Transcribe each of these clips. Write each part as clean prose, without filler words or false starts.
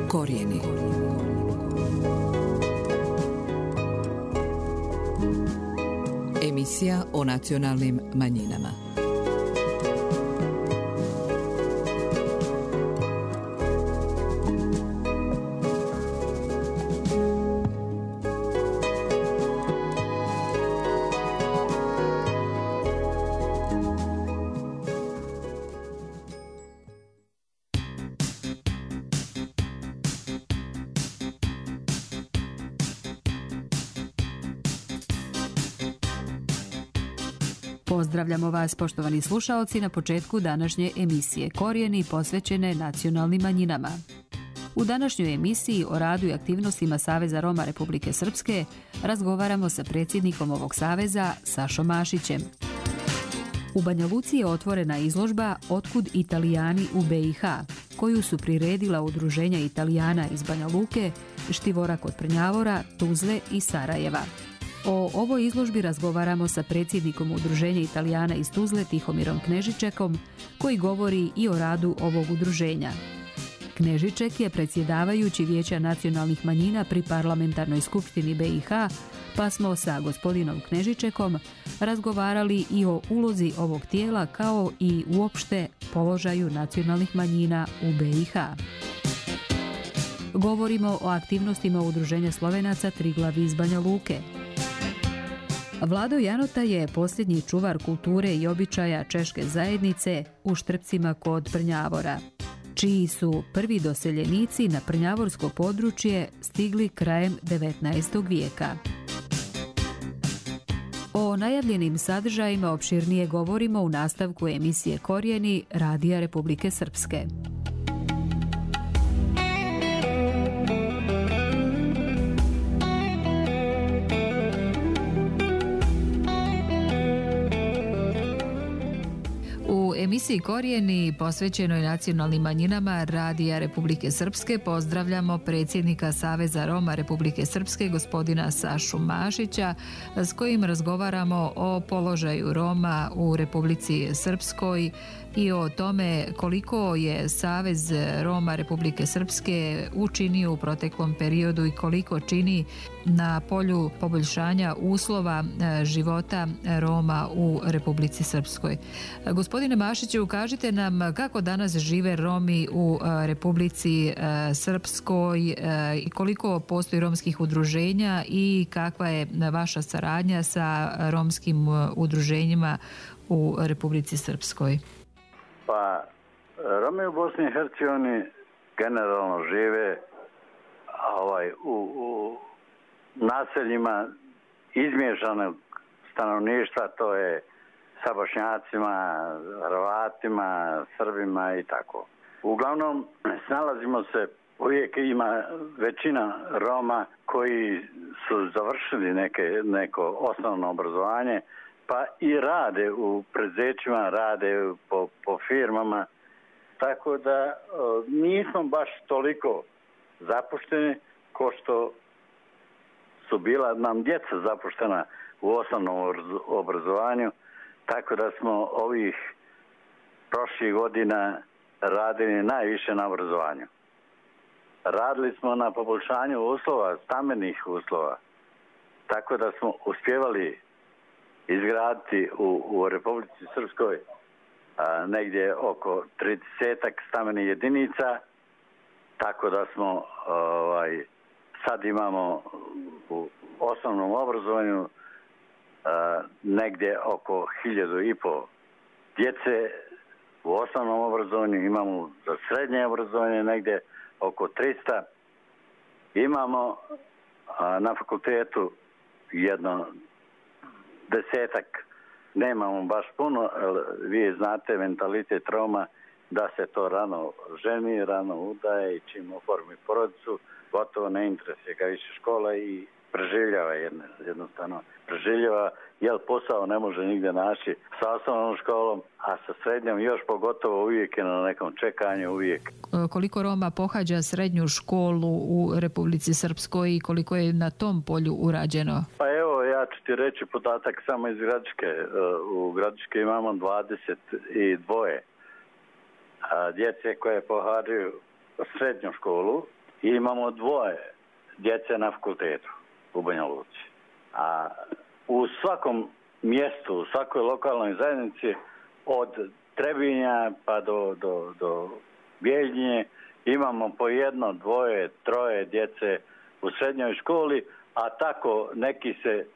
Korijeni. Emisija o nacionalnim manjinama. Pozdravljamo vas, poštovani slušaoci, na početku današnje emisije Korijeni posvećene nacionalnim manjinama. U današnjoj emisiji o radu i aktivnostima Saveza Roma Republike Srpske razgovaramo sa predsjednikom ovog saveza, Sašom Mašićem. U Banja Luci je otvorena izložba Otkud Italijani u BiH, koju su priredila udruženja Italijana iz Banja Luke, Štivora kod Prnjavora, Tuzle i Sarajeva. O ovoj izložbi razgovaramo sa predsjednikom udruženja Italijana iz Tuzle, Tihomirom Knežičekom, koji govori i o radu ovog udruženja. Knežiček je predsjedavajući Vijeća nacionalnih manjina pri Parlamentarnoj skupštini BiH, pa smo sa gospodinom Knežičekom razgovarali i o ulozi ovog tijela kao i uopšte položaju nacionalnih manjina u BiH. Govorimo o aktivnostima udruženja Slovenaca Triglav iz Banja Luke. Vlado Janota je posljednji čuvar kulture i običaja češke zajednice u Štrpcima kod Prnjavora, čiji su prvi doseljenici na prnjavorsko područje stigli krajem 19. vijeka. O najavljenim sadržajima opširnije govorimo u nastavku emisije Korijeni Radija Republike Srpske. U emisiji Korijeni posvećenoj nacionalnim manjinama Radija Republike Srpske pozdravljamo predsjednika Saveza Roma Republike Srpske, gospodina Sašu Mašića, s kojim razgovaramo o položaju Roma u Republici Srpskoj i o tome koliko je Savez Roma Republike Srpske učinio u proteklom periodu i koliko čini na polju poboljšanja uslova života Roma u Republici Srpskoj. Gospodine Mašiću, kažite nam kako danas žive Romi u Republici Srpskoj i koliko postoji romskih udruženja i kakva je vaša saradnja sa romskim udruženjima u Republici Srpskoj? Pa, Romi u Bosni i Hercegovini generalno žive u naseljima izmiješanog stanovništva, to je sa Bošnjacima, Hrvatima, Srbima i tako. Uglavnom, snalazimo se, uvijek ima većina Roma koji su završili neko osnovno obrazovanje, pa i rade u preduzećima, rade po firmama, tako da nismo baš toliko zapušteni ko što su bila nam djeca zapuštena u osnovnom obrazovanju, tako da smo ovih prošlih godina radili najviše na obrazovanju. Radili smo na poboljšanju uslova, stambenih uslova, tako da smo uspjevali izgraditi u Republici Srpskoj negdje oko 30 stambenih jedinica, tako da smo sad imamo u osnovnom obrazovanju negdje oko 1500 djece u osnovnom obrazovanju, imamo za srednje obrazovanje negdje oko 300. Imamo na fakultetu jedno 10-ak, nemamo baš puno, vi znate mentalitet Roma da se to rano ženi, rano udaje i čim oformi porodicu, gotovo ne interesuje ga više škola i preživljava jednostavno. Preživljava, jer posao ne može nigdje naći sa osnovnom školom, a sa srednjom još pogotovo uvijek je na nekom čekanju uvijek. Koliko Roma pohađa srednju školu u Republici Srpskoj i koliko je na tom polju urađeno? Pa evo, ja ću ti reći podatak samo iz Gradiške. U Gradiške imamo 22 djece koje pohađaju srednju školu i imamo 2 djece na fakultetu u Banja Luci. A u svakom mjestu, u svakoj lokalnoj zajednici, od Trebinja pa do Bijeljine, imamo po 1, 2, 3 djece u srednjoj školi, a tako neki se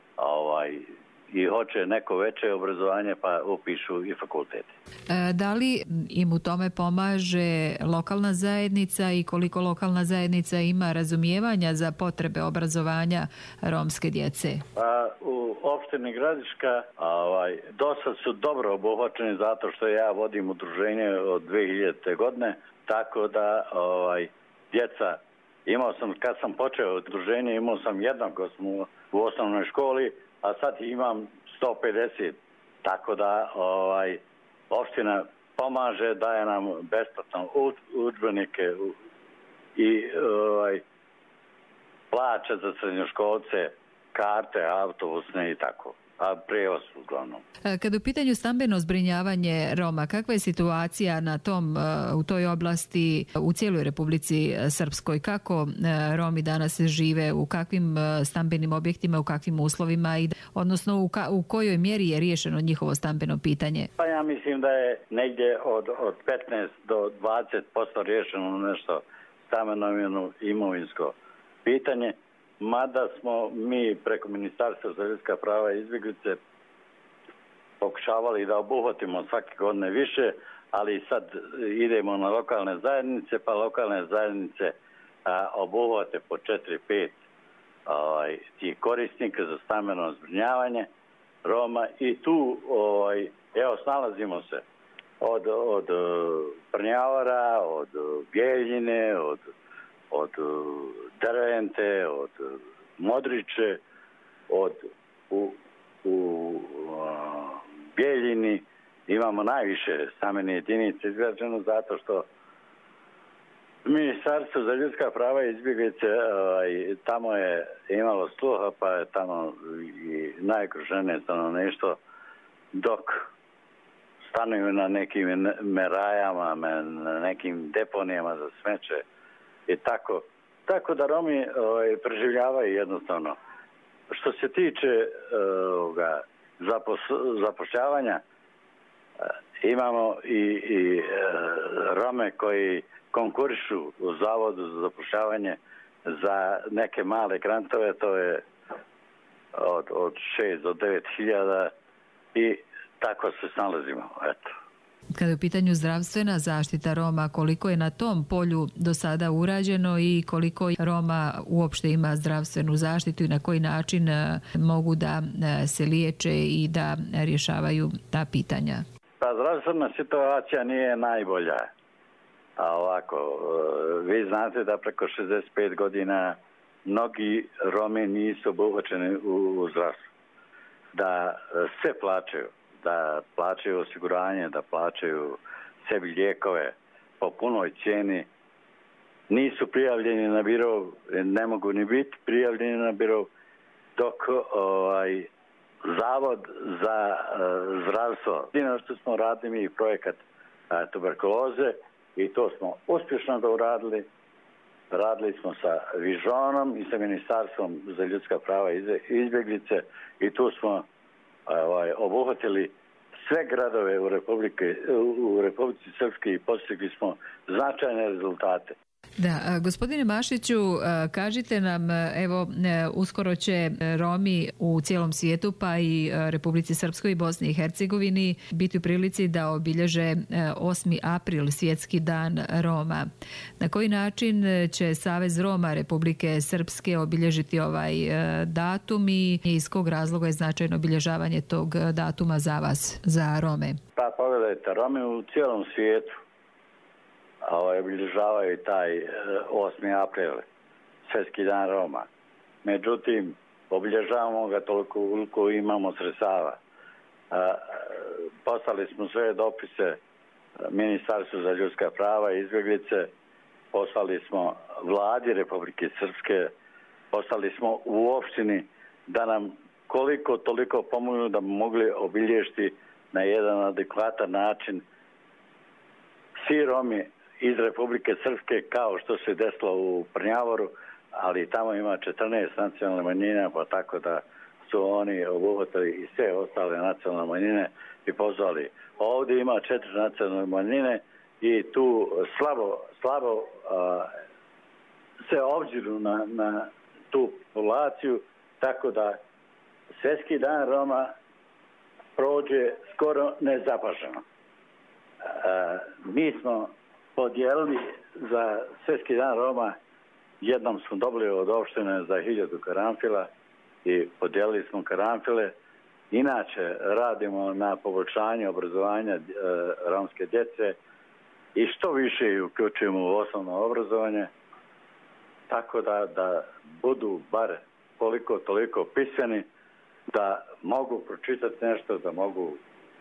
i hoće neko veće obrazovanje pa upišu i fakultete. Da li im u tome pomaže lokalna zajednica i koliko lokalna zajednica ima razumijevanja za potrebe obrazovanja romske djece? U opštini Gradiška dosta su dobro obuhvaćeni zato što ja vodim udruženje od 2000. godine, tako da djeca, imao sam, kad sam počeo udruženje, imao sam jednog u osnovnoj školi, a sad imam 150, tako da opština pomaže, daje nam besplatno udžbenike i plaća za srednjoškolce, karte, autobusne i tako, a prijevoz uglavnom. Kad u pitanju stambeno zbrinjavanje Roma, kakva je situacija u toj oblasti u cijeloj Republici Srpskoj? Kako Romi danas žive, u kakvim stambenim objektima, u kakvim uslovima, odnosno u kojoj mjeri je riješeno njihovo stambeno pitanje? Pa ja mislim da je negdje od 15 do 20% riješeno nešto stambeno imovinsko pitanje. Mada smo mi preko Ministarstva za ljudska prava i izbjeglice pokušavali da obuhvatimo svake godine više, ali sad idemo na lokalne zajednice, pa lokalne zajednice obuhvate po 4-5 tih korisnika za stambeno zbrinjavanje Roma i tu snalazimo se od Prnjavora, od Bijeljine, od Dervente, od Modriče, u Bijeljini imamo najviše stambene jedinice izgrađeno zato što Ministarstvo za ljudska prava i izbjeglice tamo je imalo sluha, pa je tamo i najugroženije stanovništvo, dok stanuju na nekim merajama, na nekim deponijama za smeće i tako. Tako da Romi preživljavaju jednostavno. Što se tiče zapošljavanja, imamo i Rome koji konkurišu u Zavodu za zapošljavanje za neke male grantove, to je od 6 do 9 hiljada i tako se snalazimo. Eto. Kada je u pitanju zdravstvena zaštita Roma, koliko je na tom polju do sada urađeno i koliko Roma uopšte ima zdravstvenu zaštitu i na koji način mogu da se liječe i da rješavaju ta pitanja? Pa zdravstvena situacija nije najbolja. A ovako, vi znate da preko 65 godina mnogi Romi nisu obuhvaćeni u zdravstvu. Da sve plaćaju. Da plaćaju osiguranje, da plaćaju sebi lijekove po punoj cijeni, nisu prijavljeni na biro, ne mogu ni biti prijavljeni na biro, dok Zavod za zdravstvo, jedino što smo radili mi projekat tuberkuloze i to smo uspješno da uradili. Radili smo sa Vižonom i sa Ministarstvom za ljudska prava i izbjeglice i tu smo obuhvatili sve gradove u Republici Srpskoj i postigli smo značajne rezultate. Da, gospodine Mašiću, kažite nam, evo, uskoro će Romi u cijelom svijetu, pa i Republici Srpskoj i Bosni i Hercegovini biti u prilici da obilježe 8. april, Svjetski dan Roma. Na koji način će Savez Roma Republike Srpske obilježiti ovaj datum i iz kog razloga je značajno obilježavanje tog datuma za vas, za Rome? Pa pogledajte, Romi u cijelom svijetu obilježavaju taj 8. april, Svjetski dan Roma. Međutim, obilježavamo ga toliko koliko imamo sredstava. Poslali smo sve dopise Ministarstvu za ljudska prava i izbjeglice, poslali smo vladi Republike Srpske, poslali smo u opštini da nam koliko toliko pomognu da bi mogli obilježiti na jedan adekvatan način. Svi Romi iz Republike Srpske kao što se desilo u Prnjavoru, ali tamo ima 14 nacionalne manjine, pa tako da su oni obuhvatili i sve ostale nacionalne manjine i pozvali. Ovdje ima 4 nacionalne manjine i tu slabo se obziru na tu populaciju, tako da Svjetski dan Roma prođe skoro nezapaženo. Mi smo podijelili za Svjetski dan Roma, jednom smo dobili od opštine za 1000 karanfila i podijelili smo karanfile. Inače radimo na poboljšanju obrazovanja romske djece i što više ih uključujemo u osnovno obrazovanje, tako da budu bar koliko toliko pisani, da mogu pročitati nešto, da mogu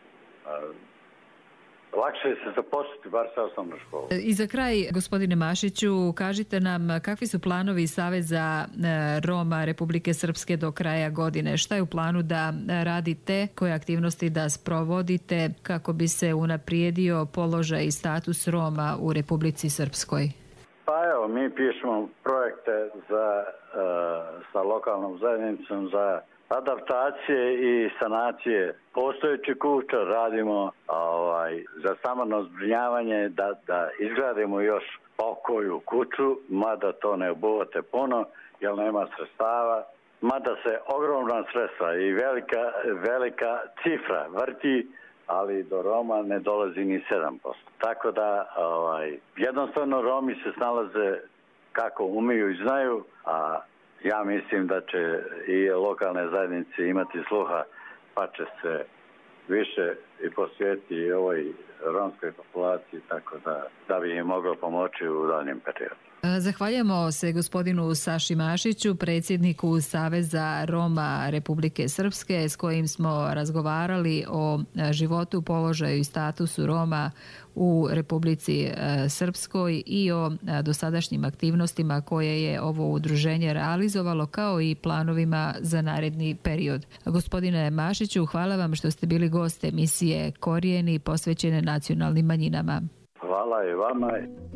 lakše se zaposliti bar sa osnovnom školom. I za kraj, gospodine Mašiću, kažite nam kakvi su planovi Saveza Roma Republike Srpske do kraja godine? Šta je u planu da radite, koje aktivnosti da sprovodite kako bi se unaprijedio položaj i status Roma u Republici Srpskoj? Pa evo, mi pišemo projekte sa lokalnom zajednicom za adaptacije i sanacije postojećih kuća, radimo za stambeno zbrinjavanje da izgradimo još pokoju kuću, mada to ne obuhvate puno jer nema sredstava, mada se ogromna sredstva i velika cifra vrti, ali do Roma ne dolazi ni 7%. Tako da jednostavno Romi se snalaze kako umiju i znaju, a ja mislim da će i lokalne zajednice imati sluha, pa će se više i posvetiti ovoj romskoj populaciji, tako da bi im moglo pomoći u daljnjem periodu. Zahvaljujemo se gospodinu Saši Mašiću, predsjedniku Saveza Roma Republike Srpske, s kojim smo razgovarali o životu, položaju i statusu Roma u Republici Srpskoj i o dosadašnjim aktivnostima koje je ovo udruženje realizovalo, kao i planovima za naredni period. Gospodine Mašiću, hvala vam što ste bili gost emisije Korijeni posvećene nacionalnim manjinama. Hvala i vama.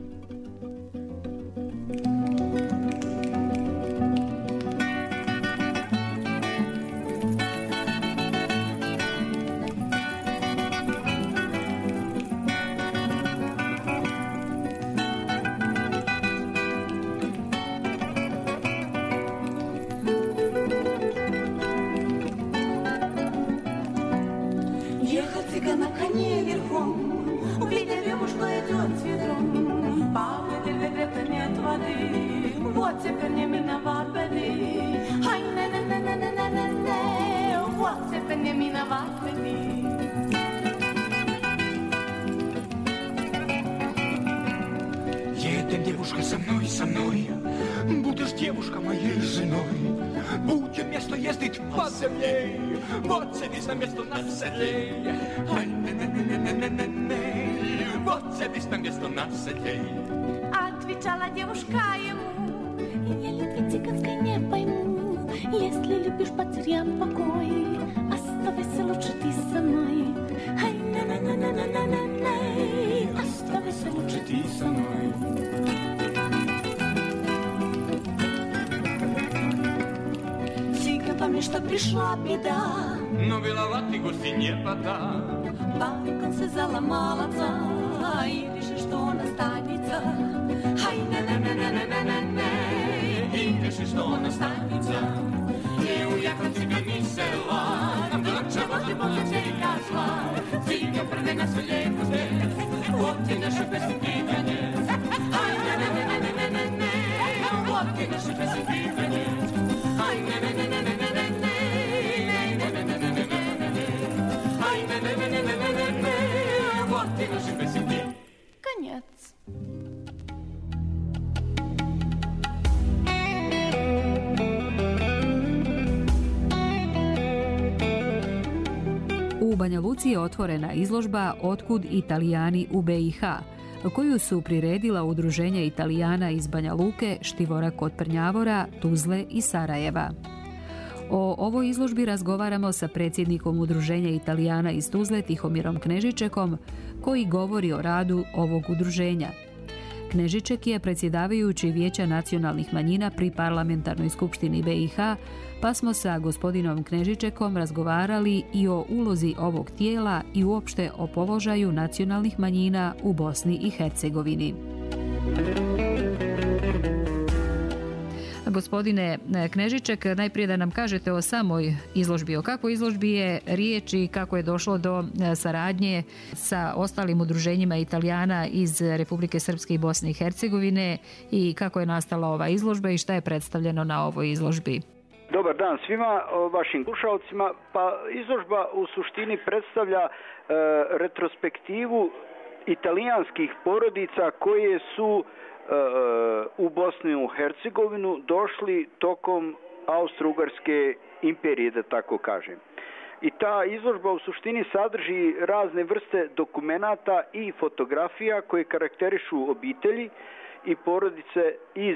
На коне верхом, увидя девушку идет с ведром, павлет ведрето нет воды, вот теперь не миновать беды. Ай, не, вот теперь не миновать беды. Едем, девушка, со мной, будешь, девушка, моей женой. Будем место ездить по земле, вот садись на место на седле. Ай, не, вот садись на место на седле. Отвечала девушка ему: я любви цыганской не пойму. Если любишь потерям покой, оставайся лучше ты со мной. Ай, не, оставайся лучше ты со мной. Помни, что пришла беда, но виноват и гости не вода. Балкон се заломала отца, и решил, что он останется. Ай, не, и решил, что он останется. И уехал цыган из села, ночью возле полиции козла. Цыган прыгай на своей кузне, вот и наша песня конец. Ай, не, вот и наша песня конец. Ай, не, конец. U Banja Luci je otvorena izložba Otkud Italijani u BiH, koju su priredila udruženja Italijana iz Banja Luke, Štivora kod Prnjavora, Tuzle i Sarajeva. O ovoj izložbi razgovaramo sa predsjednikom udruženja Italijana iz Tuzle, Tihomirom Knežičekom, koji govori o radu ovog udruženja. Knežiček je predsjedavajući Vijeća nacionalnih manjina pri Parlamentarnoj skupštini BiH, pa smo sa gospodinom Knežičekom razgovarali i o ulozi ovog tijela i uopšte o položaju nacionalnih manjina u Bosni i Hercegovini. Gospodine Knežiček, najprije da nam kažete o samoj izložbi. O kakvoj izložbi je riječ i kako je došlo do saradnje sa ostalim udruženjima Italijana iz Republike Srpske i Bosne i Hercegovine i kako je nastala ova izložba i šta je predstavljeno na ovoj izložbi? Dobar dan svima vašim slušalcima. Pa izložba u suštini predstavlja retrospektivu italijanskih porodica koje su u Bosnu i Hercegovinu došli tokom Austro-Ugarske imperije, da tako kažem. I ta izložba u suštini sadrži razne vrste dokumenata i fotografija koje karakterišu obitelji i porodice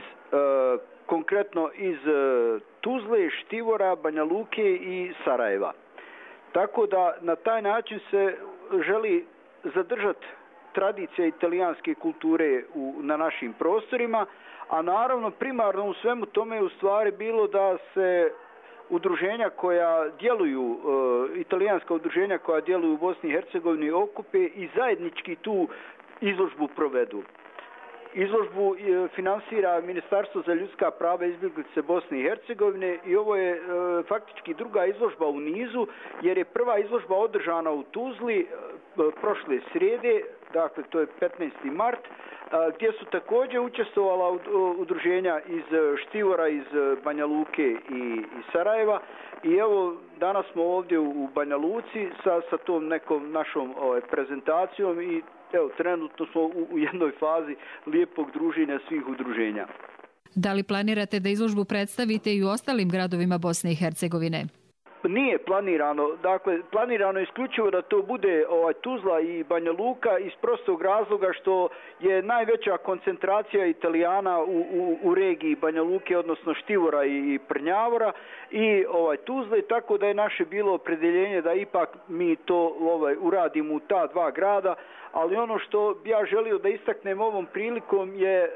konkretno iz Tuzle, Štivora, Banja Luke i Sarajeva. Tako da na taj način se želi zadržati tradicija italijanske kulture na našim prostorima, a naravno primarno u svemu tome je u stvari bilo da se udruženja koja djeluju, italijanska udruženja koja djeluju u Bosni i Hercegovini okupe i zajednički tu izložbu provedu. Izložbu finansira Ministarstvo za ljudska prava i izbjeglice Bosne i Hercegovine i ovo je faktički druga izložba u nizu, jer je prva izložba održana u Tuzli prošle srijede, dakle to je 15. mart, gdje su također učestvovala udruženja iz Štivora, iz Banja Luke i Sarajeva. I evo, danas smo ovdje u Banja Luci sa tom nekom našom prezentacijom i evo, trenutno smo u jednoj fazi lijepog druženja svih udruženja. Da li planirate da izložbu predstavite i u ostalim gradovima Bosne i Hercegovine? Nije planirano. Dakle, planirano je isključivo da to bude Tuzla i Banja Luka iz prostog razloga što je najveća koncentracija Italijana u regiji Banja Luke, odnosno Štivora i Prnjavora i Tuzle, tako da je naše bilo opredjeljenje da ipak mi to uradimo u ta dva grada, ali ono što bi ja želio da istaknem ovom prilikom je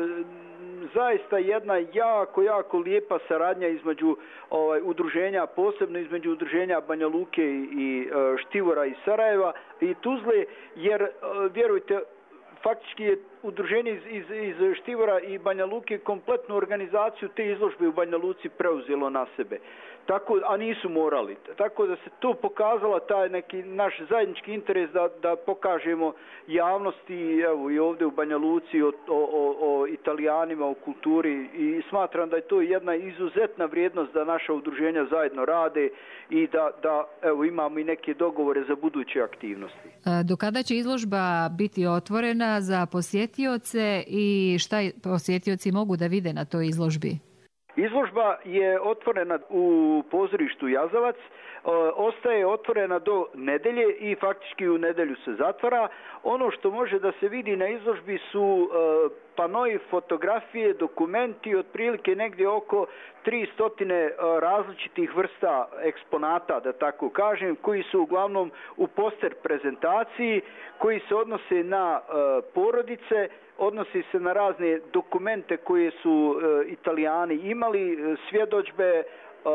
zaista jedna jako lijepa saradnja između udruženja, posebno između udruženja Banja Luke i Štivora i Sarajeva i Tuzle, jer vjerujte, faktički je udruženje iz Štivora i Banja Luke kompletnu organizaciju te izložbe u Banja Luci preuzelo na sebe. A nisu morali. Tako da se tu pokazala taj neki naš zajednički interes da pokažemo javnosti, evo i ovdje u Banja Luci o Italijanima, o kulturi i smatram da je to jedna izuzetna vrijednost da naša udruženja zajedno rade i da evo imamo i neke dogovore za buduće aktivnosti. Do kada će izložba biti otvorena za posjetioce i šta posjetioci mogu da vide na toj izložbi? Izložba je otvorena u pozorištu Jazavac, ostaje otvorena do nedelje i faktički u nedjelju se zatvara. Ono što može da se vidi na izložbi su panoi, fotografije, dokumenti, otprilike negdje oko 300 različitih vrsta eksponata, da tako kažem, koji su uglavnom u poster prezentaciji, koji se odnose na porodice, odnosi se na razne dokumente koje su Italijani imali, svjedodžbe,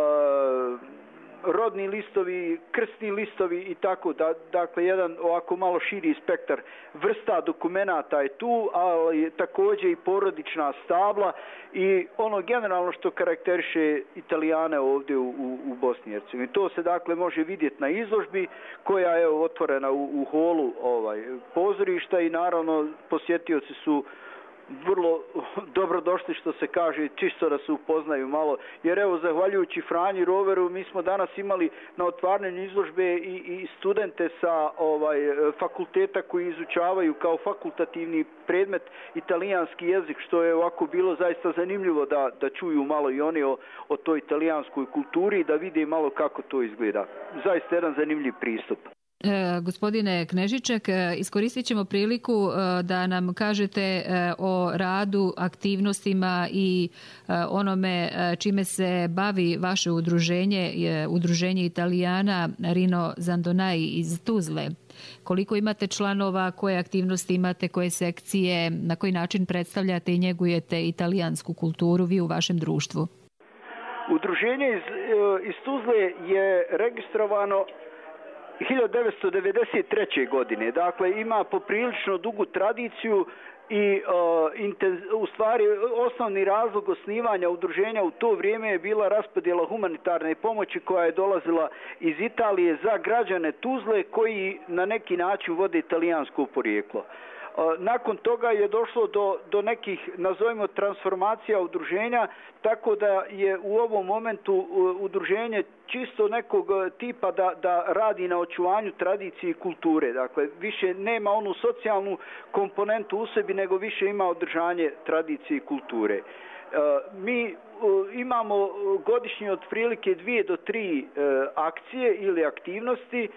rodni listovi, krstni listovi i tako. Dakle, jedan ovako malo širi spektar vrsta dokumenata je tu, ali također i porodična stabla i ono generalno što karakteriše Italijane ovdje u Bosni i Hercegovini. To se dakle može vidjeti na izložbi koja je otvorena u holu pozorišta i naravno posjetioci su vrlo dobrodošli, što se kaže, čisto da se upoznaju malo. Jer evo, zahvaljujući Franji Roveru, mi smo danas imali na otvaranju izložbe i studente sa fakulteta koji izučavaju kao fakultativni predmet italijanski jezik, što je ovako bilo zaista zanimljivo da čuju malo i oni o toj italijanskoj kulturi i da vide malo kako to izgleda. Zaista jedan zanimljiv pristup. Gospodine Knežiček, iskoristit ćemo priliku da nam kažete o radu, aktivnostima i onome čime se bavi vaše udruženje Italijana Rino Zandonai iz Tuzle. koliko imate članova, koje aktivnosti imate, koje sekcije, na koji način predstavljate i njegujete italijansku kulturu vi u vašem društvu? Udruženje iz Tuzle je registrovano 1993. godine. Dakle, ima poprilično dugu tradiciju i u stvari osnovni razlog osnivanja udruženja u to vrijeme je bila raspodjela humanitarne pomoći koja je dolazila iz Italije za građane Tuzle koji na neki način vode italijansko porijeklo. Nakon toga je došlo do nekih, nazovimo, transformacija udruženja, tako da je u ovom momentu udruženje čisto nekog tipa da radi na očuvanju tradicije i kulture. Dakle, više nema onu socijalnu komponentu u sebi, nego više ima održanje tradicije i kulture. Mi imamo godišnje otprilike 2 do 3 akcije ili aktivnosti,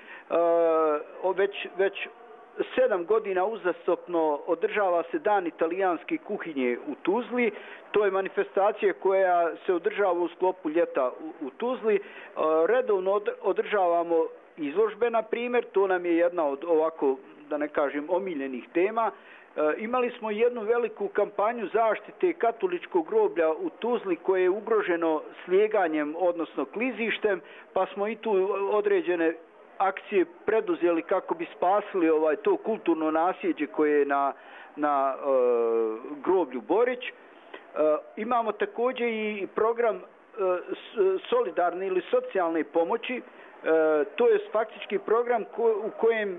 već 7 godina uzastopno održava se Dan italijanske kuhinje u Tuzli. To je manifestacija koja se održava u sklopu ljeta u Tuzli. Redovno održavamo izložbe, na primjer. To nam je jedna od ovako, da ne kažem, omiljenih tema. Imali smo jednu veliku kampanju zaštite katoličkog groblja u Tuzli koje je ugroženo slijeganjem, odnosno klizištem, pa smo i tu određene akcije preduzeli kako bi spasili to kulturno nasljeđe koje je na groblju Borić. Imamo također i program solidarne ili socijalne pomoći. To je faktički program u kojem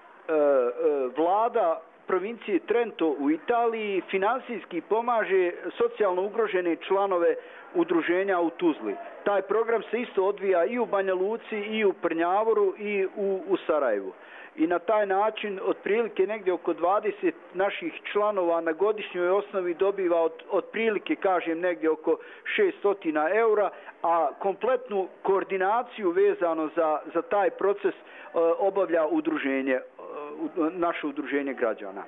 vlada provincije Trento u Italiji finansijski pomaže socijalno ugrožene članove udruženja u Tuzli. Taj program se isto odvija i u Banja Luci, i u Prnjavoru, i u Sarajevu. I na taj način otprilike negdje oko 20 naših članova na godišnjoj osnovi dobiva otprilike, kažem, negdje oko 600 eura, a kompletnu koordinaciju vezano za taj proces obavlja udruženje, naše udruženje građana.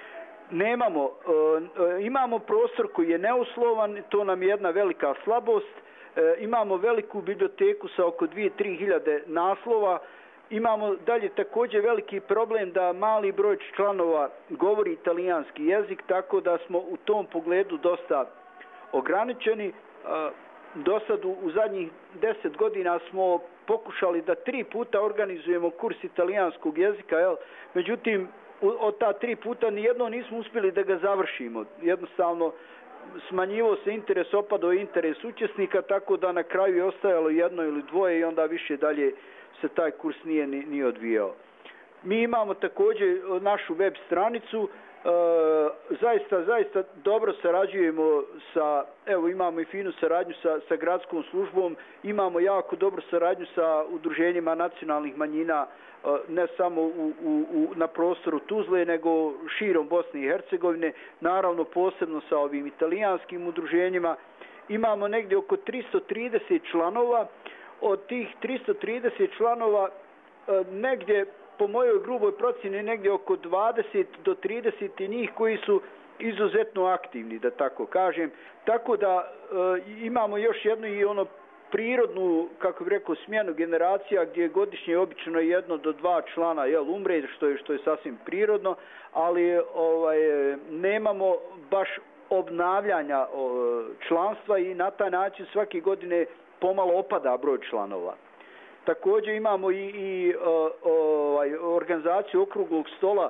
Imamo prostor koji je neuslovan, to nam je jedna velika slabost. Imamo veliku biblioteku sa oko 2-3 hiljade naslova. Imamo dalje također veliki problem da mali broj članova govori italijanski jezik, tako da smo u tom pogledu dosta ograničeni. Do sad u zadnjih 10 godina smo pokušali da 3 puta organizujemo kurs italijanskog jezika, međutim od ta 3 puta nijedno nismo uspjeli da ga završimo. Jednostavno smanjivo se interes, opadao je interes učesnika, tako da na kraju je ostajalo 1 ili 2 i onda više dalje se taj kurs nije odvijao. Mi imamo također našu web stranicu, zaista dobro sarađujemo imamo i finu saradnju sa gradskom službom, imamo jako dobru saradnju sa udruženjima nacionalnih manjina, ne samo na prostoru Tuzle, nego širom Bosne i Hercegovine, naravno posebno sa ovim italijanskim udruženjima. Imamo negdje oko 330 članova, od tih 330 članova negdje, po mojoj gruboj procjeni, negdje oko 20 do 30 njih koji su izuzetno aktivni, da tako kažem. Tako da imamo još jednu i prirodnu, kako bih rekao, smjenu generacija gdje godišnje obično 1 do 2 člana umre, što je sasvim prirodno, ali nemamo baš obnavljanja članstva i na taj način svake godine pomalo opada broj članova. Također imamo i organizaciju okruglog stola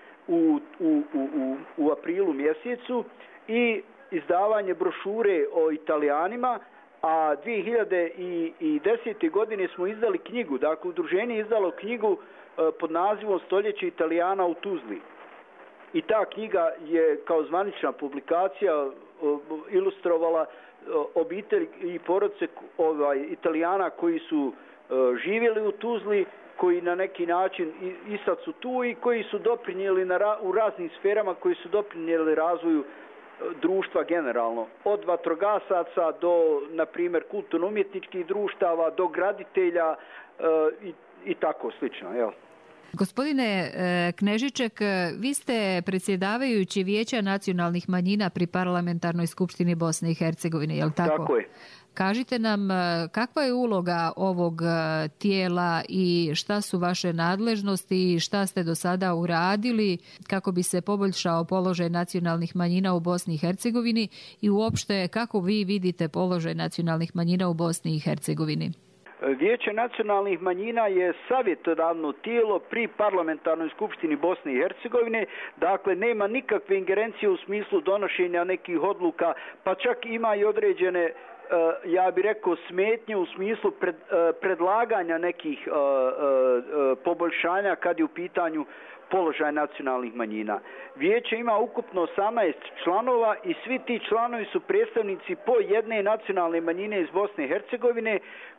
u aprilu mjesecu i izdavanje brošure o Italijanima, a 2010. godine smo izdali knjigu. Dakle, udruženje je izdalo knjigu pod nazivom Stoljeće Italijana u Tuzli. I ta knjiga je kao zvanična publikacija ilustrovala obitelj i porodice Italijana koji su živjeli u Tuzli, koji na neki način i sad su tu i koji su doprinijeli u raznim sferama, koji su doprinijeli razvoju društva generalno. Od vatrogasaca do, na primjer, kulturno-umjetničkih društava, do graditelja i tako slično, jel? Gospodine Knežiček, vi ste predsjedavajući Vijeća nacionalnih manjina pri Parlamentarnoj skupštini Bosne i Hercegovine, je li tako? Tako je. Kažite nam kakva je uloga ovog tijela i šta su vaše nadležnosti i šta ste do sada uradili kako bi se poboljšao položaj nacionalnih manjina u Bosni i Hercegovini i uopšte kako vi vidite položaj nacionalnih manjina u Bosni i Hercegovini? Vijeće nacionalnih manjina je savjetodavno tijelo pri parlamentarnoj skupštini Bosne i Hercegovine, dakle nema nikakve ingerencije u smislu donošenja nekih odluka, pa čak ima i određene, ja bih rekao, smetnje u smislu predlaganja nekih poboljšanja kad je u pitanju položaj nacionalnih manjina. Vijeće ima ukupno 18 članova i svi ti članovi su predstavnici po jedne nacionalne manjine iz Bosne i Hercegovine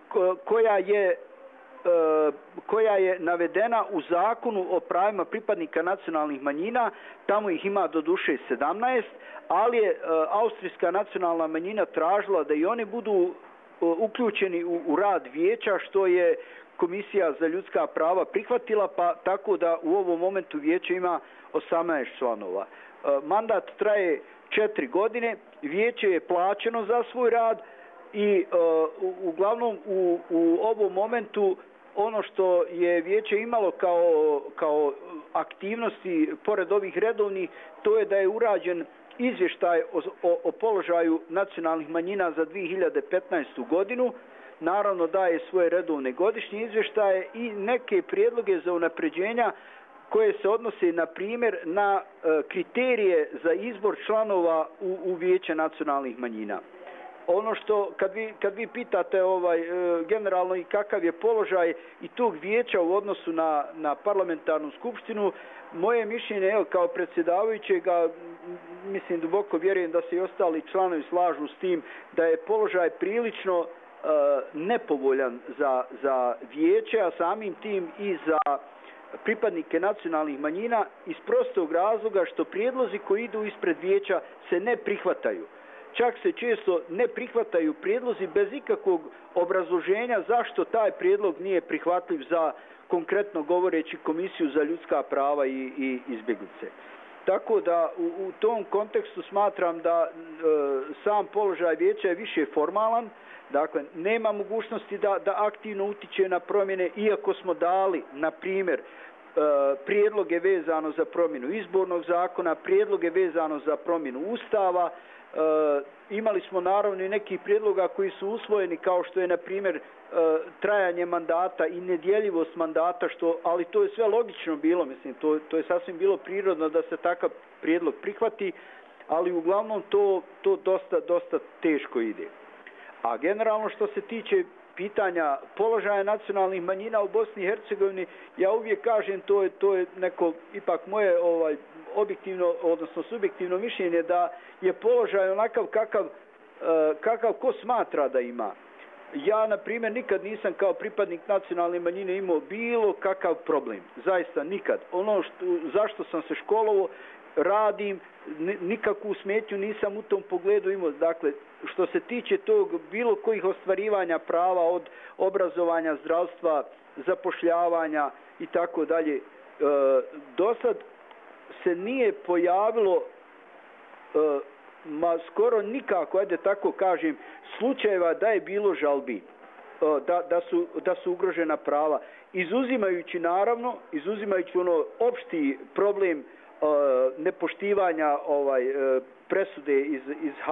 koja je navedena u zakonu o pravima pripadnika nacionalnih manjina. Tamo ih ima doduše 17, ali je austrijska nacionalna manjina tražila da i oni budu uključeni u rad vijeća, što je Komisija za ljudska prava prihvatila, pa tako da u ovom momentu vijeće ima 18 članova. Mandat traje 4 godine, vijeće je plaćeno za svoj rad i uglavnom u ovom momentu ono što je vijeće imalo kao aktivnosti pored ovih redovnih, to je da je urađen izvještaj o položaju nacionalnih manjina za 2015. godinu. Naravno daje svoje redovne godišnje izvještaje i neke prijedloge za unapređenja koje se odnose na primjer na kriterije za izbor članova u vijeće nacionalnih manjina. Ono što kad vi pitate generalno i kakav je položaj i tog vijeća u odnosu na parlamentarnu skupštinu, moje mišljenje je kao predsjedavajućega, mislim duboko vjerujem da se i ostali članovi slažu s tim, da je položaj prilično nepovoljan za vijeće, a samim tim i za pripadnike nacionalnih manjina iz prostog razloga što prijedlozi koji idu ispred vijeća se ne prihvataju. Čak se često ne prihvataju prijedlozi bez ikakvog obrazloženja zašto taj prijedlog nije prihvatljiv za, konkretno govoreći, Komisiju za ljudska prava i izbjeglice. Tako da u tom kontekstu smatram da sam položaj vijeća je više formalan, dakle nema mogućnosti da aktivno utiče na promjene, iako smo dali, na primjer, prijedloge vezano za promjenu izbornog zakona, prijedloge vezano za promjenu Ustava. Imali smo naravno i nekih prijedloga koji su usvojeni, kao što je na primjer trajanje mandata i nedjeljivost mandata, ali to je sve logično bilo, mislim, to je sasvim bilo prirodno da se takav prijedlog prihvati, ali uglavnom to dosta teško ide. A generalno što se tiče pitanja položaja nacionalnih manjina u Bosni i Hercegovini, ja uvijek kažem, to je neko ipak moje objektivno, odnosno subjektivno mišljenje, da je položaj onakav kakav ko smatra da ima. Ja, na primjer, nikad nisam kao pripadnik nacionalne manjine imao bilo kakav problem. Zaista nikad. Ono zašto sam se školovao, radim, nikakvu smetnju nisam u tom pogledu imao. Dakle, što se tiče tog bilo kojih ostvarivanja prava od obrazovanja, zdravstva, zapošljavanja i tako dalje, dosad se nije pojavilo skoro nikako, ajde tako kažem, slučajeva da je bilo žalbi, da su ugrožena prava. Izuzimajući ono opšti problem nepoštivanja presude iz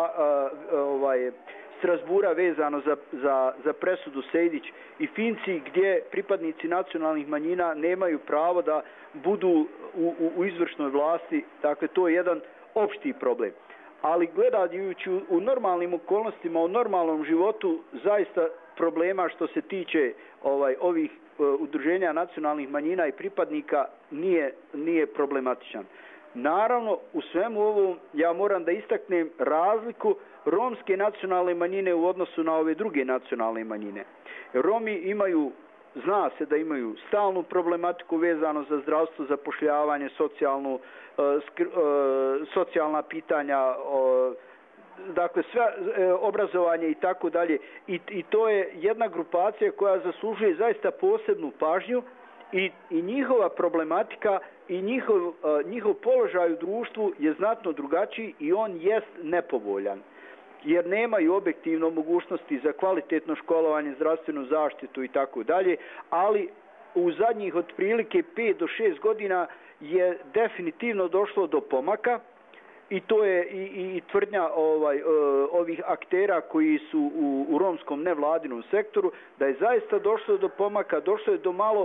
Strasbura vezano za presudu Sejdić i Finci, gdje pripadnici nacionalnih manjina nemaju pravo da budu u izvršnoj vlasti. Dakle, to je jedan opšti problem. Ali gledajući u normalnim okolnostima, u normalnom životu, zaista problema što se tiče ovih udruženja nacionalnih manjina i pripadnika nije problematičan. Naravno, u svemu ovom ja moram da istaknem razliku romske nacionalne manjine u odnosu na ove druge nacionalne manjine. Romi imaju, zna se da imaju stalnu problematiku vezano za zdravstvo, zapošljavanje, socijalna pitanja, dakle sve obrazovanje i tako dalje. I to je jedna grupacija koja zaslužuje zaista posebnu pažnju i njihova problematika i njihov položaj u društvu je znatno drugačiji i on jest nepovoljan. jer nemaju objektivno mogućnosti za kvalitetno školovanje, zdravstvenu zaštitu i tako dalje, ali u zadnjih otprilike 5 do 6 godina je definitivno došlo do pomaka i to je i tvrdnja ovih aktera koji su u romskom nevladinom sektoru, da je zaista došlo do pomaka, došlo je do malo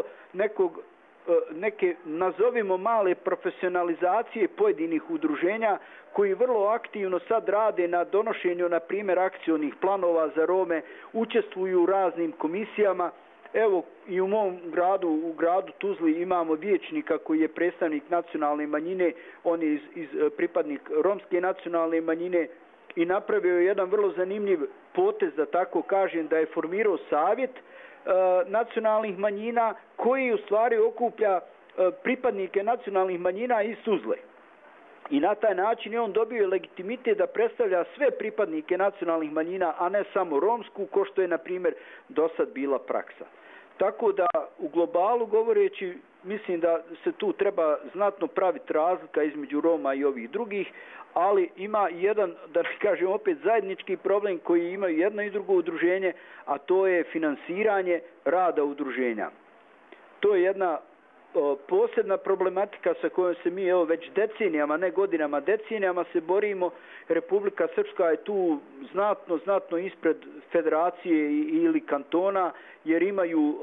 neke, nazovimo male profesionalizacije pojedinih udruženja koji vrlo aktivno sad rade na donošenju, na primjer, akcionih planova za Rome, učestvuju u raznim komisijama. Evo i u mom gradu, u gradu Tuzli imamo vijećnika koji je predstavnik nacionalne manjine, on je iz pripadnik romske nacionalne manjine i napravio je jedan vrlo zanimljiv potez, da tako kažem, da je formirao savjet nacionalnih manjina koji u stvari okuplja pripadnike nacionalnih manjina iz Tuzle. I na taj način je on dobio legitimitet da predstavlja sve pripadnike nacionalnih manjina, a ne samo romsku, ko što je, na primjer, do sad bila praksa. Tako da, u globalu govoreći, mislim da se tu treba znatno praviti razlika između Roma i ovih drugih, ali ima jedan, da ne kažem opet, zajednički problem koji imaju jedno i drugo udruženje, a to je finansiranje rada udruženja. To je jedna posebna problematika sa kojom se mi već decenijama, ne godinama, decenijama se borimo. Republika Srpska je tu znatno ispred federacije ili kantona, jer imaju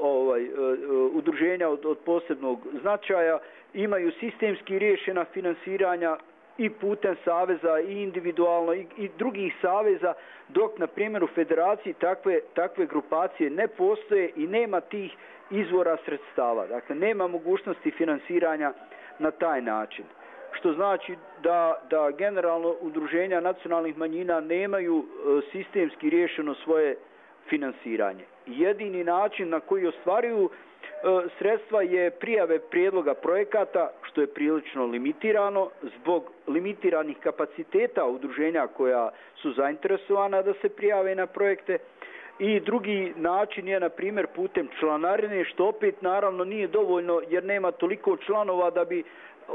udruženja od posebnog značaja, imaju sistemski riješena finansiranja i putem saveza i individualno i drugih saveza, dok na primjer u federaciji takve grupacije ne postoje i nema tih izvora sredstava. Dakle, nema mogućnosti finansiranja na taj način. Što znači da generalno udruženja nacionalnih manjina nemaju sistemski riješeno svoje finansiranje. Jedini način na koji ostvaruju sredstva je prijave prijedloga projekata, što je prilično limitirano zbog limitiranih kapaciteta udruženja koja su zainteresovana da se prijave na projekte. I drugi način je, na primjer, putem članarine, što opet naravno nije dovoljno jer nema toliko članova da bi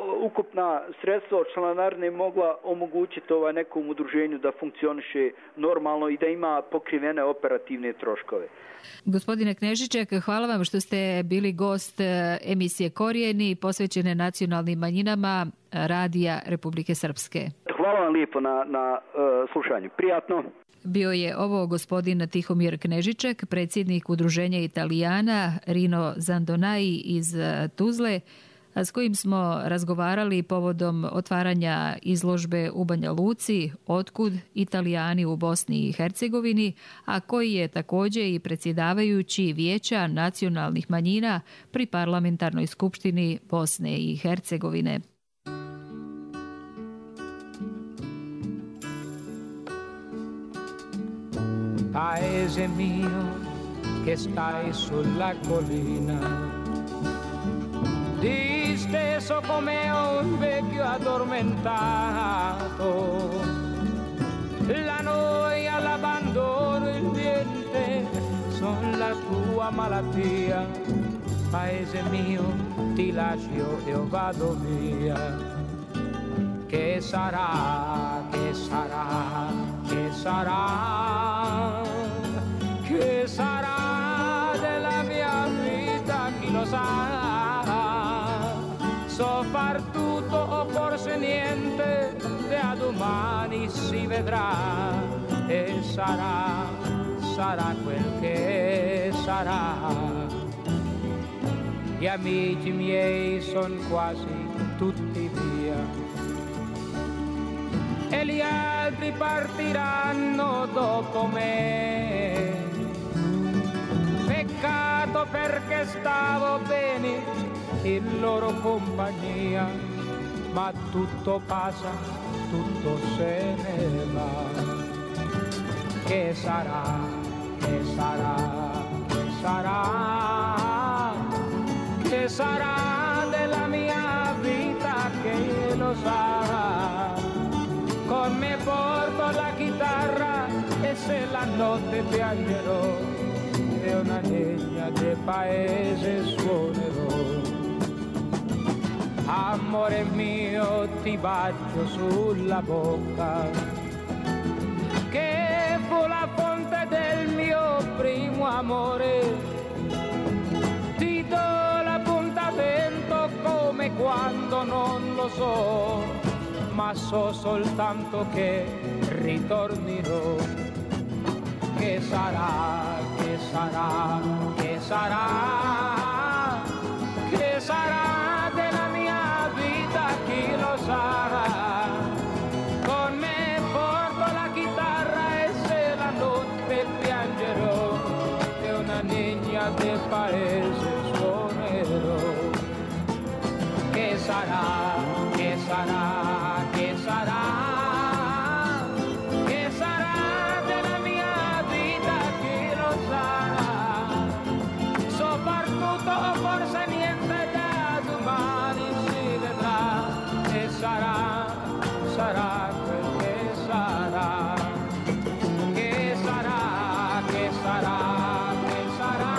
ukupna sredstva od članarine mogla omogućiti nekom udruženju da funkcioniše normalno i da ima pokrivene operativne troškove. Gospodine Knežiček, hvala vam što ste bili gost emisije Korijeni posvećene nacionalnim manjinama Radija Republike Srpske. Hvala vam lijepo na slušanju. Prijatno. Bio je ovo gospodin Tihomir Knežiček, predsjednik udruženja Italijana Rino Zandonai iz Tuzle, s kojim smo razgovarali povodom otvaranja izložbe u Banja Luci Otkud Italijani u Bosni i Hercegovini, a koji je također i predsjedavajući Vijeća nacionalnih manjina pri Parlamentarnoj skupštini Bosne i Hercegovine. Paese mio che stai sulla collina, disteso come un vecchio addormentato, la noia, l'abbandono, il niente son la tua malattia. Paese mio, ti lascio e vado via. Che sarà, che sarà, che sarà, che sarà della mia vita, chi lo sa. So far tutto o forse niente, da domani si vedrà. E sarà quel che sarà. Gli amici miei son quasi tutti via e gli altri partiranno dopo me. Peccato perché stavo bene in loro compagnia, ma tutto passa, tutto se ne va. Che sarà, che sarà, che sarà, che sarà della mia vita, che lo sa. Con me porto la chitarra e se la notte piangerò e una legna del paese suonerò. Amore mio, ti bacio sulla bocca che fu la fonte del mio primo amore. Ti do l'appuntamento come quando non lo so, ma so soltanto che ritornerò. Che sarà, che sarà, che sarà, che sarà della mia vita, chi lo sa. Con me porto la chitarra e se la notte piangerò, è una niña del paese suonerò. Che sarà, che sarà, che sarà, che sarà della mia vita, chi lo sa. Soprattutto forse niente da domani si vedrà, e sarà, sarà quel che sarà. Che sarà, che sarà, che sarà,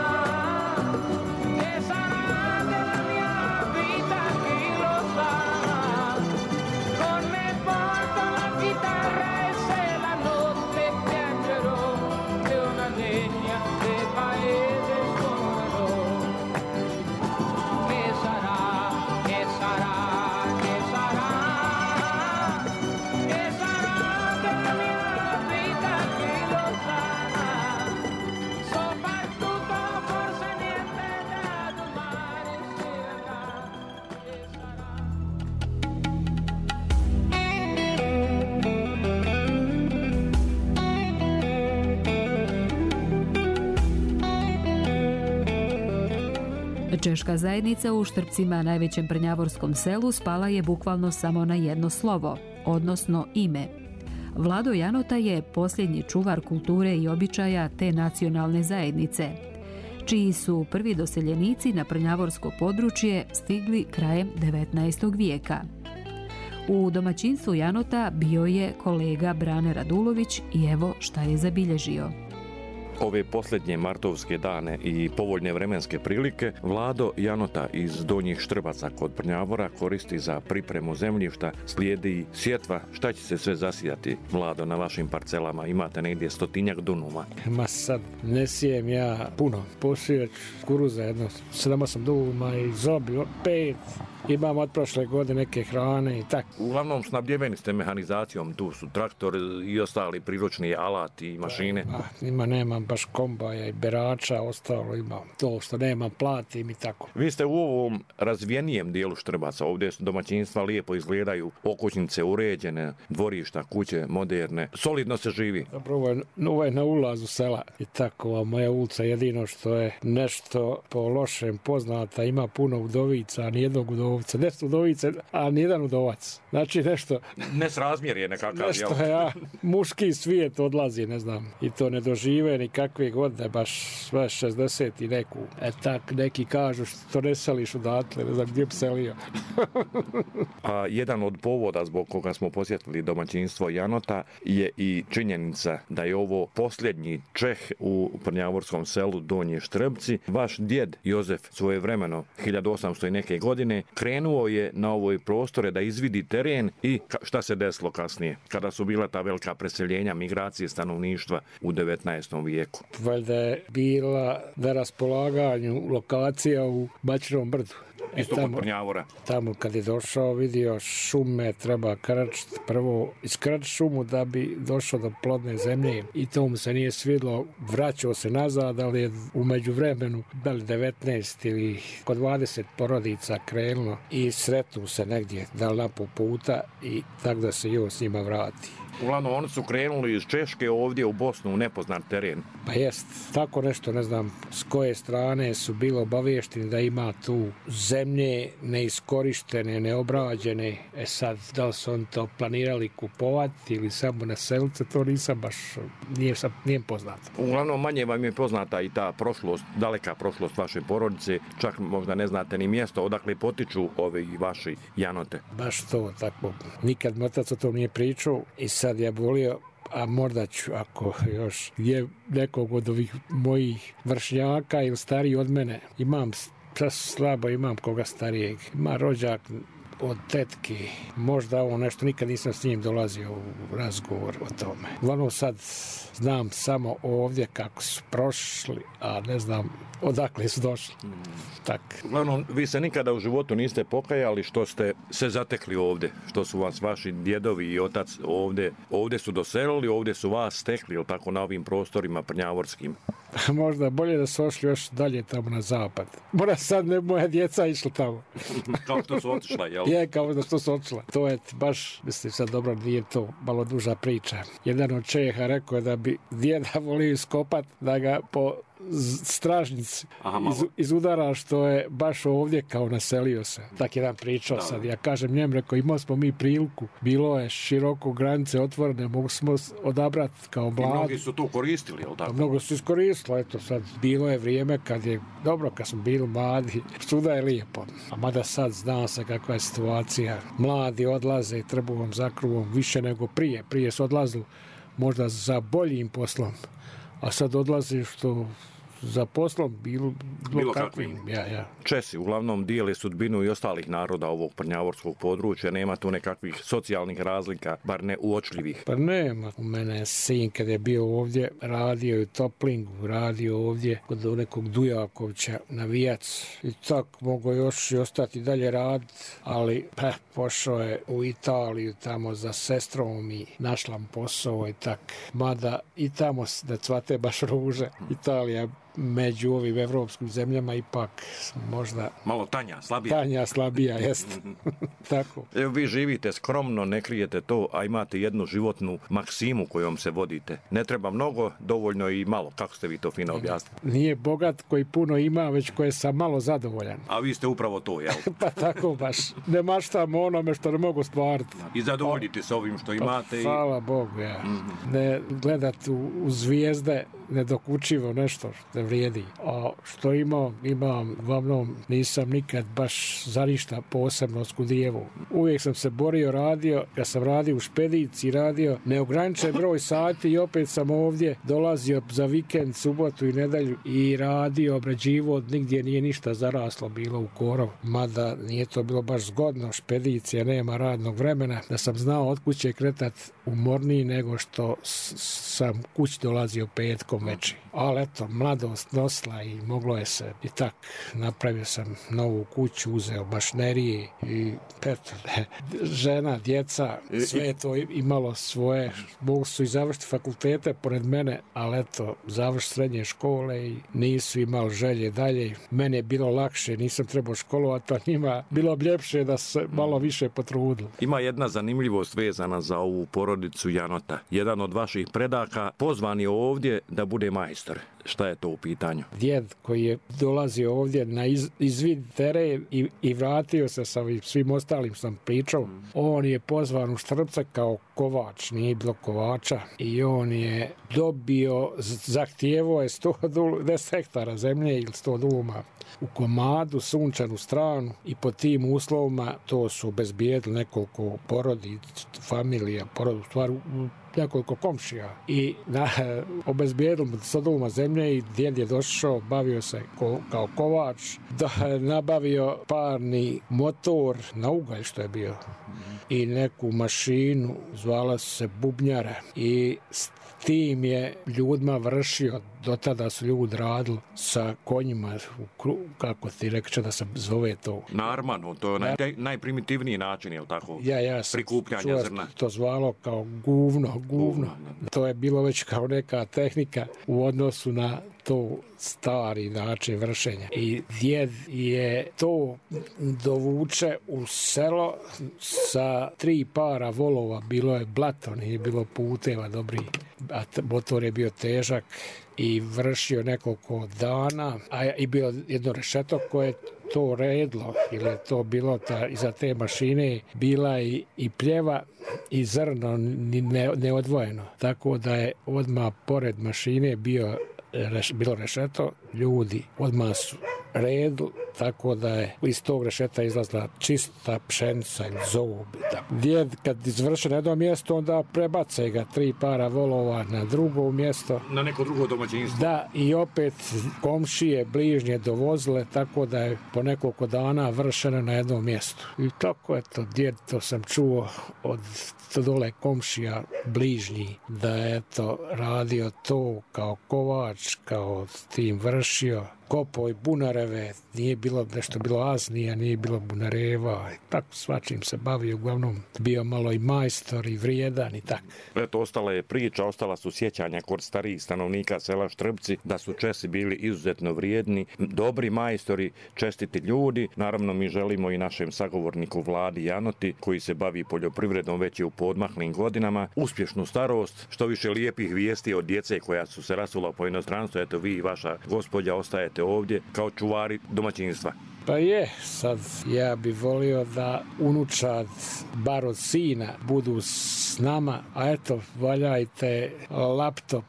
che sarà della mia vita, chi lo sa. Con me porto la chitarra e se la notte piangerò, è una legna del paese suonerò. Che sarà, che sarà, che sarà, che sarà della mia vita, chi lo sa. Soprattutto forse niente da domani si vedrà, che sarà. Češka zajednica u Štrpcima, najvećem prnjavorskom selu, spala je bukvalno samo na jedno slovo, odnosno ime. Vlado Janota je posljednji čuvar kulture i običaja te nacionalne zajednice, čiji su prvi doseljenici na prnjavorsko područje stigli krajem 19. vijeka. U domaćinstvu Janota bio je kolega Brane Radulović i evo šta je zabilježio. Ove posljednje martovske dane i povoljne vremenske prilike Vlado Janota iz Donjih Štrbaca kod Prnjavora koristi za pripremu zemljišta, slijedi sjetva. Šta će se sve zasijati, Vlado, na vašim parcelama? Imate negdje 100-tinjak dunuma. Ma sad ne sijem ja puno. Posijeć kuruza jedno 7-8 dunuma i zobi 5. Imam od prošle godine neke hrane i tako. Uglavnom snabdjeveni ste mehanizacijom, tu su traktor i ostali priručni alati i mašine. Nemam baš kombaja i berača, ostalo imam. To što nemam, platim i tako. Vi ste u ovom razvijenijem dijelu Štrbaca, ovdje su domaćinstva lijepo izgledaju, okućnice uređene, dvorišta, kuće moderne, solidno se živi. Dobro, ovo je na ulazu sela i tako, a moja ulica jedino što je nešto po lošem poznata, ima puno udovica, a nijednog udovca. Nešto udovice, a nijedan udovac. Znači nešto... Nesrazmjer je nekakav, nešto, ja, muški svijet odlazi, ne znam. I to ne dožive nikakve godine, baš sve 60 i neku. Tak neki kažu što ne seliš odatle, ne znam gdje bi selio. A jedan od povoda zbog koga smo posjetili domaćinstvo Janota je i činjenica da je ovo posljednji Čeh u prnjavorskom selu Donji Štrbci. Vaš djed Jozef svojevremeno 1800 i neke godine krenuo je na ovoj prostore da izvidi teren i šta se desilo kasnije, kada su bila ta velika preseljenja, migracije stanovništva u 19. vijeku. Valjda je bila na raspolaganju lokacija u Bačnom brdu. Isto kod Prnjavora. Tamo kad je došao, vidio šume, treba krčiti. Prvo iskrčiti šumu da bi došao do plodne zemlje i to mu se nije svidlo. Vraćao se nazad, ali je u međuvremenu da li 19 ili kod 20 porodica krenulo i sretnu se negdje, da li na pol puta i tako da se još s njima vrati. Uglavnom, oni su krenuli iz Češke ovdje u Bosnu, u nepoznat teren. Pa jest, tako nešto, ne znam s koje strane su bilo obavješteni da ima tu zemlje neiskorištene, neobrađene. Sad, da li su oni to planirali kupovati ili samo naseliti, to nisam baš, nije poznato. Uglavnom, manje vam je poznata i ta prošlost, daleka prošlost vaše porodice, čak možda ne znate ni mjesto odakle potiču ovi vaši Janote. Baš to, tako. Nikad mi otac o tom nije pričao i sad ja volio, a možda ću, ako još je nekog od ovih mojih vršnjaka ili stariji od mene, imam slabo, imam koga starijeg. Ima rođak od tetki. Možda ovo nešto, nikad nisam s njim dolazio u razgovor o tome. Uglavnom sad znam samo ovdje kako su prošli, a ne znam odakle su došli. Tak. Uglavnom, vi se nikada u životu niste pokajali što ste se zatekli ovdje, što su vas vaši djedovi i otac ovdje su doselili, ovdje su vas stekli, ili tako, na ovim prostorima prnjavorskim. Možda bolje da su ošli još dalje tamo na zapad. Mora sad ne moja djeca išla tamo. Kao što su otišla, jel? Je, kao da što su otišla. To je baš, mislim sad dobro, nije to malo duža priča. Jedan od Čeha rekao je da bi djeda volio iskopat, da ga po stražnici izudara što je baš ovdje kao naselio se. Tak jedan pričao sad. Ja kažem njem, rekao, imali smo mi priliku. Bilo je široko granice otvorene, mogli smo odabrati kao mladi. I mnogi su to koristili, jel tako? Mnogo su iskoristili, eto sad. Bilo je vrijeme kad je, dobro, kad smo bili mladi, svuda je lijepo. A mada sad zna se kakva je situacija. Mladi odlaze trbuhom za kruhom više nego prije. Prije su odlazili možda za boljim poslom. A sad odlazi što za poslom bilo kakvim. Ja. Česi uglavnom dijele sudbinu i ostalih naroda ovog prnjavorskog područja. Nema tu nekakvih socijalnih razlika, bar ne uočljivih. Pa nema. U mene je sin kad je bio ovdje, radio u Toplingu, radio ovdje kod nekog Dujakovića, navijac. I tak mogu još i ostati dalje raditi, ali pošao je u Italiju tamo za sestrom i našla posao i tak. Mada i tamo da cvate baš ruže. Italija među ovim evropskim zemljama ipak možda... Malo slabija. Tanja, slabija, jest. Tako. Evo, vi živite skromno, ne krijete to, a imate jednu životnu maksimu kojom se vodite. Ne treba mnogo, dovoljno i malo. Kako ste vi to fino objasnili? Nije bogat koji puno ima, već koji je sam malo zadovoljan. A vi ste upravo to, jel? Pa tako baš. Ne maštamo onome što ne mogu stvariti. I zadovoljiti se ovim što imate. Hvala Bogu, ja. Ne gledati u zvijezde nedokučivo nešto što vrijedi. A što imam, uglavnom nisam nikad baš za ništa posebno skudijevo. Uvijek sam se borio, radio, kad sam radio u špediciji, radio neograničen broj sati i opet sam ovdje dolazio za vikend, subotu i nedjelju i radio, obrađivo, nigdje nije ništa zaraslo bilo u korov. Mada nije to bilo baš zgodno, špedicija nema radnog vremena, da sam znao od kuće kretat umorniji nego što sam kući dolazio petkom večer. Ali eto, mladost nosila i moglo je se i tak. Napravio sam novu kuću, uzeo bašnerije i eto, žena, djeca, sve to imalo svoje. Mogli su i završiti fakultete pored mene, ali eto, završiti srednje škole i nisu imali želje dalje. Meni je bilo lakše, nisam trebao školovati, a njima bilo bi ljepše da se malo više potrudili. Ima jedna zanimljivost vezana za ovu porodicu Janota. Jedan od vaših predaka pozvan je ovdje da bude majstor. Šta je to u pitanju? Djed koji je dolazio ovdje na izvid teren i vratio se sa svim ostalim sam pričao, on je pozvan u Štrbce kao kovač, nije bilo kovača i on je dobio, zahtijevo je 10 hektara zemlje ili 100 duma u komadu, sunčanu stranu i po tim uslovima to su obezbijedili nekoliko porodica, familija, stvar nekoliko komšija i obezbijedili 100 duma zemlje i djed je došao, bavio se kao kovač, da je nabavio parni motor na ugalj što je bio i neku mašinu, zvala se bubnjara i s tim je ljudima vršio, do tada su ljudi radili sa konjima, kako ti reče da se zove to? Narmano, to je najprimitivniji način, je li tako? Ja prikupljanja zrna. To zvalo kao guvno. To je bilo već kao neka tehnika u odnosu na to stari način vršenja. I djed je to dovuče u selo sa 3 para volova, bilo je blato, nije bilo puteva dobri, a motor je bio težak i vršio nekoliko dana, a i bilo jedno rešeto koje to redlo, ili je to bilo iza te mašine bila i pljeva i zrno neodvojeno. Tako da je odmah pored mašine bilo rešeto, ljudi odmah su redli tako da je iz tog rešeta izlazla čista pšenica ili zob. Djed kad izvrše na jedno mjesto, onda prebace ga 3 para volova na drugo mjesto. Na neko drugo domaćinstvo. Da, i opet komšije bližnje dovozile, tako da je po nekoliko dana vršeno na jednom mjestu. I tako je to, djed, to sam čuo od dole komšija bližnji, da je to radio to kao kovač, kao tim vršio. Kopoj bunareve, nije bilo nešto bilo aznija, nije bilo bunareva, tako svačim se bavio, uglavnom bio malo i majstor i vrijedan i tako. Eto, ostala je priča, ostala su sjećanja kod starijih stanovnika sela Štrbci, da su Česi bili izuzetno vrijedni, dobri majstori, čestiti ljudi. Naravno, mi želimo i našem sagovorniku Vladi Janoti, koji se bavi poljoprivredom već je u podmahlim godinama, uspješnu starost, što više lijepih vijesti od djece koja su se rasula po inostranstvu. Eto, vi i vaša gospođa ostajete ovdje kao čuvari domaćinstva. Pa je, sad ja bi volio da unučad, bar od sina, budu s nama, a eto, valjajte laptop,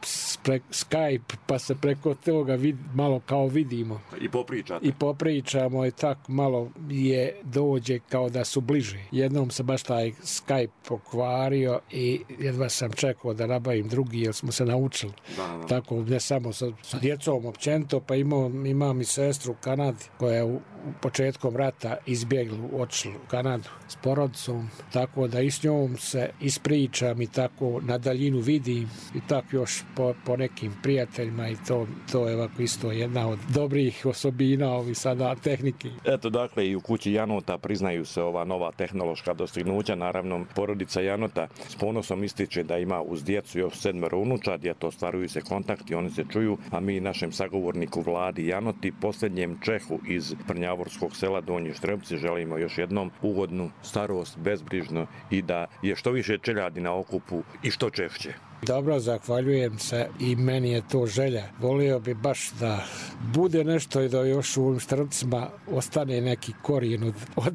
Skype, pa se preko toga malo kao vidimo. I popričate. I popričamo i tako malo je dođe kao da su bliže. Jednom se baš taj Skype pokvario i jedva sam čekao da nabavim drugi jer smo se naučili. Da. Tako ne samo sa djecom općenito, pa imam i sestru u Kanadi koja je u početkom rata izbjegla, otišla u Kanadu s porodicom, tako da i s njom se ispričam i tako na daljinu vidim i tako još po nekim prijateljima i to je ovako isto jedna od dobrih osobina ovi sada tehnike. Eto, dakle, i u kući Janota priznaju se ova nova tehnološka dostignuća. Naravno, porodica Janota s ponosom ističe da ima uz djecu još 7 unučad, jer to ostvaruju se kontakti, oni se čuju, a mi našem sagovorniku Vladi Janoti, posljednjem Čehu iz Prnjavorskog sela Donji Štrbci, želimo još jednom ugodnu starost, bezbrižno i da je što više čeljadi na okupu i što češće. Dobro, zahvaljujem se i meni je to želja. Volio bi baš da bude nešto i da još u ovim Štrbcima ostane neki korijen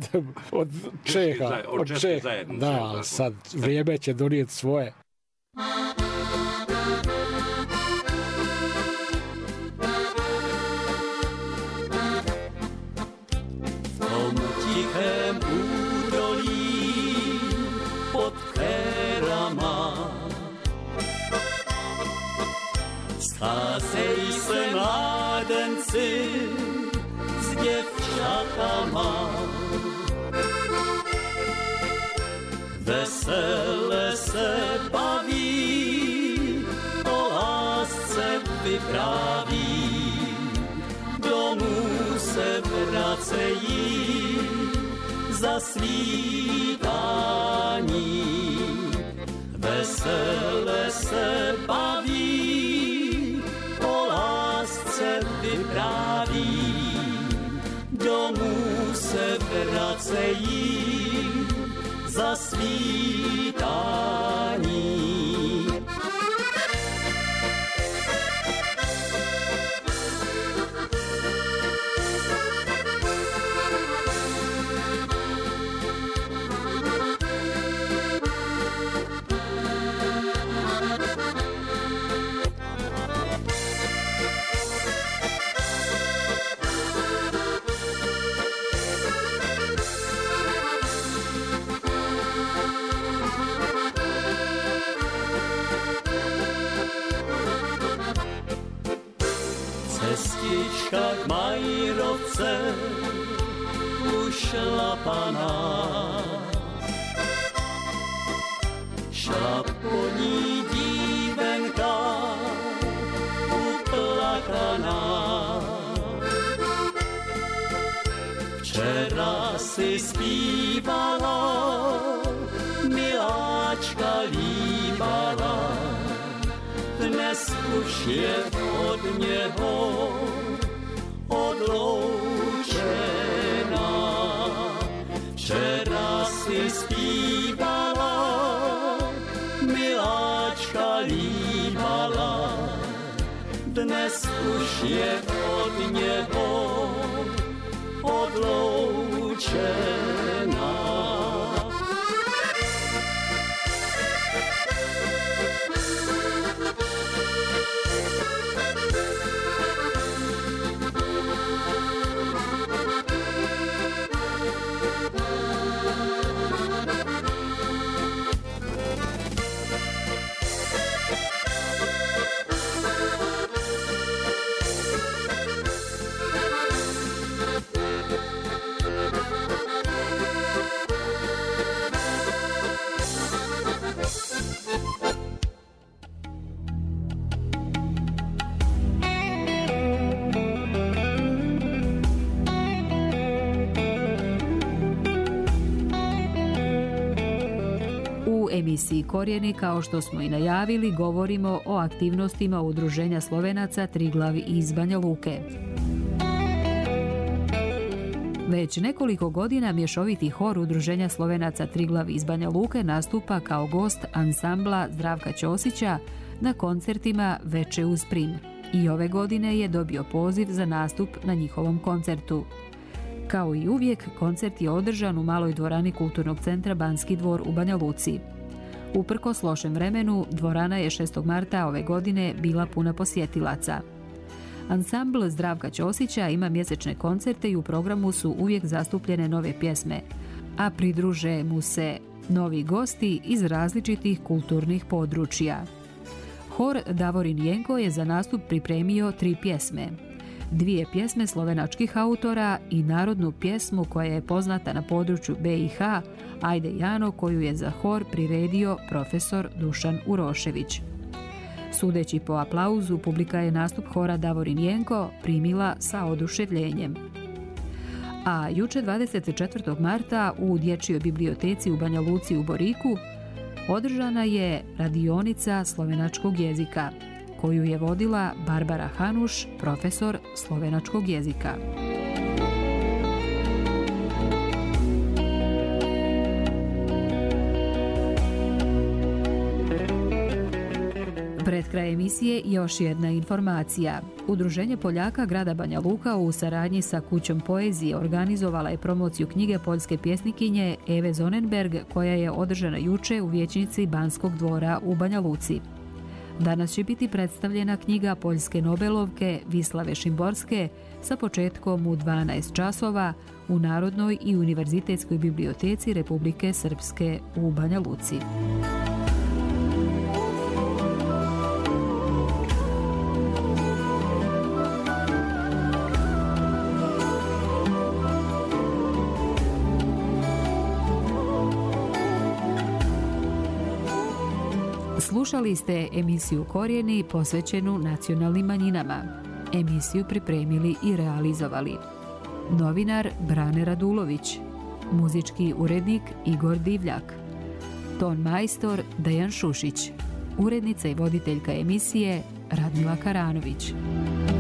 od Čeha. Od Čeha zajednice. Da, sad vrijeme će donijeti svoje. Stazeli se mladenci s djevčatama, vesele se bavi, o lásce vypráví, domů se vracejí za svítání. Vesele se baví, o lásce vypráví, domů se vracejí za svítání. Cestička k Majrovce ušlapaná, šla po ní dívenka uplakaná. Včera si zpívala, miláčka líbala, dnes už je od něho odloučená. Včera si zpívala, miláčka líbala, dnes už je od něho odloučená. U emisiji Korijeni, kao što smo i najavili, govorimo o aktivnostima Udruženja Slovenaca Triglav iz Banja Luke. Već nekoliko godina mješoviti hor Udruženja Slovenaca Triglav iz Banja Luke nastupa kao gost ansambla Zdravka Ćosića na koncertima Veče uz prim. I ove godine je dobio poziv za nastup na njihovom koncertu. Kao i uvijek, koncert je održan u maloj dvorani Kulturnog centra Banski dvor u Banja Luci. Uprkos lošem vremenu, dvorana je 6. marta ove godine bila puna posjetilaca. Ansambl Zdravka Ćosića ima mjesečne koncerte i u programu su uvijek zastupljene nove pjesme, a pridruže mu se novi gosti iz različitih kulturnih područja. Hor Davorin Jenko je za nastup pripremio 3 pjesme. 2 pjesme slovenačkih autora i narodnu pjesmu koja je poznata na području BiH, Ajde Jano, koju je za hor priredio profesor Dušan Urošević. Sudeći po aplauzu, publika je nastup hora Davorin Jenko primila sa oduševljenjem. A juče 24. marta u Dječjoj biblioteci u Banja Luci u Boriku održana je radionica slovenačkog jezika, koju je vodila Barbara Hanuš, profesor slovenačkog jezika. Pred kraj emisije još jedna informacija. Udruženje Poljaka grada Banja Luka u saradnji sa Kućom poezije organizovala je promociju knjige poljske pjesnikinje Eve Zonenberg, koja je održana juče u vijećnici Banskog dvora u Banja Luci. Danas će biti predstavljena knjiga poljske nobelovke Vislave Šimborske sa početkom u 12 časova u Narodnoj i univerzitetskoj biblioteci Republike Srpske u Banja Luci. Slušali ste emisiju Korijeni posvećenu nacionalnim manjinama. Emisiju pripremili i realizovali novinar Brane Radulović, muzički urednik Igor Divljak, ton majstor Dejan Šušić, urednica i voditeljka emisije Radmila Karanović.